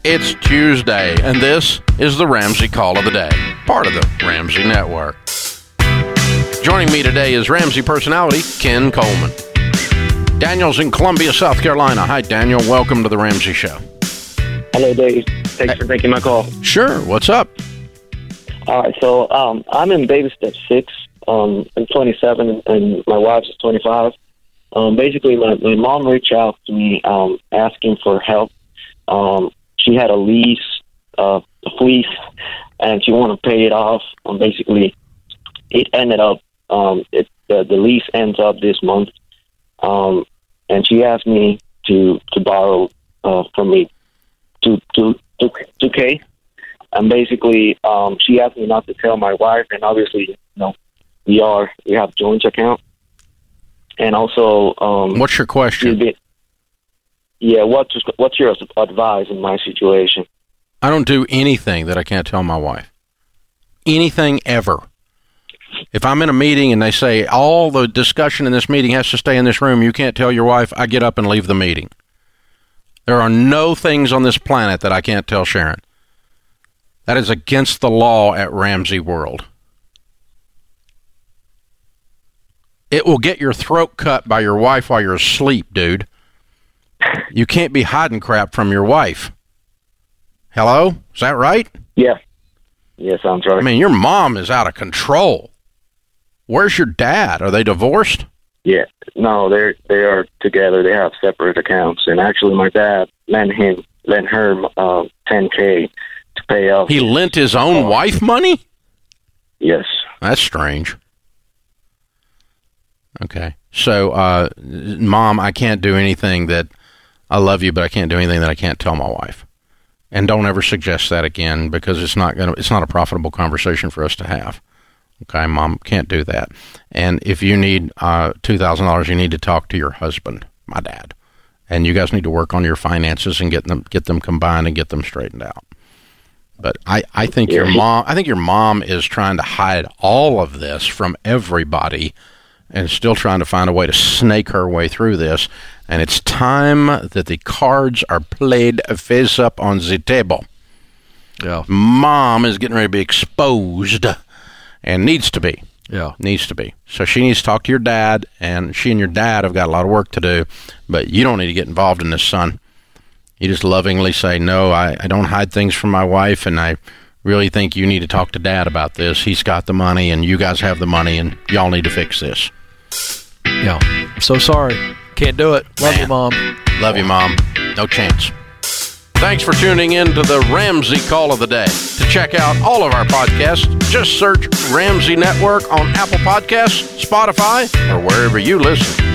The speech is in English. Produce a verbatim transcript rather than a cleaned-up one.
It's Tuesday, and this is the Ramsey Call of the Day, part of the Ramsey Network. Joining me today is Ramsey personality Ken Coleman. Daniel's in Columbia, South Carolina. Hi, Daniel. Welcome to the Ramsey Show. Hello, Dave. Thanks hey. for taking my call. Sure. What's up? All right. So um, I'm in baby step six. Um, I'm twenty-seven, and my wife's twenty-five. Um, basically, my, my mom reached out to me um, asking for help. Um, she had a lease, uh, a fleece, and she wanted to pay it off. Um, basically, it ended up, um, it, the, the lease ends up this month. Um, and she asked me to, to borrow uh, from me two, two, two, two K. And basically, um, she asked me not to tell my wife, and obviously, you know, we are, we have joint account. And also, um, what's your question? Been, yeah, what's what's your advice in my situation? I don't do anything that I can't tell my wife. Anything ever. If I'm in a meeting and they say all the discussion in this meeting has to stay in this room, you can't tell your wife, I get up and leave the meeting. There are no things on this planet that I can't tell Sharon. That is against the law at Ramsey World. It will get your throat cut by your wife while you're asleep, dude. You can't be hiding crap from your wife. Hello? Is that right? Yeah. Yeah, sounds right. I mean, your mom is out of control. Where's your dad? Are they divorced? Yeah. No, they're they are together. They have separate accounts. And actually, my dad lent him lent her uh, ten K to pay off. He lent his own uh, wife money? Yes. That's strange. Okay. So, uh, Mom, I can't do anything that, I love you, but I can't do anything that I can't tell my wife. And don't ever suggest that again, because it's not gonna, it's not a profitable conversation for us to have. Okay, Mom, can't do that. And if you need uh, two thousand dollars, you need to talk to your husband, my dad. And you guys need to work on your finances and get them get them combined and get them straightened out. But I, I think your mom, I think your mom is trying to hide all of this from everybody, and still trying to find a way to snake her way through this. And it's time that the cards are played face up on the table. Yeah. Mom is getting ready to be exposed, and needs to be. Yeah. Needs to be. So she needs to talk to your dad, and she and your dad have got a lot of work to do, but you don't need to get involved in this, son. You just lovingly say, no, I, I don't hide things from my wife, and I really think you need to talk to Dad about this. He's got the money, and you guys have the money, and y'all need to fix this. Yeah. I'm so sorry. Can't do it. Love Man. you, Mom. Love you, Mom. No chance. Thanks for tuning in to the Ramsey Call of the Day. To check out all of our podcasts, just search Ramsey Network on Apple Podcasts, Spotify, or wherever you listen.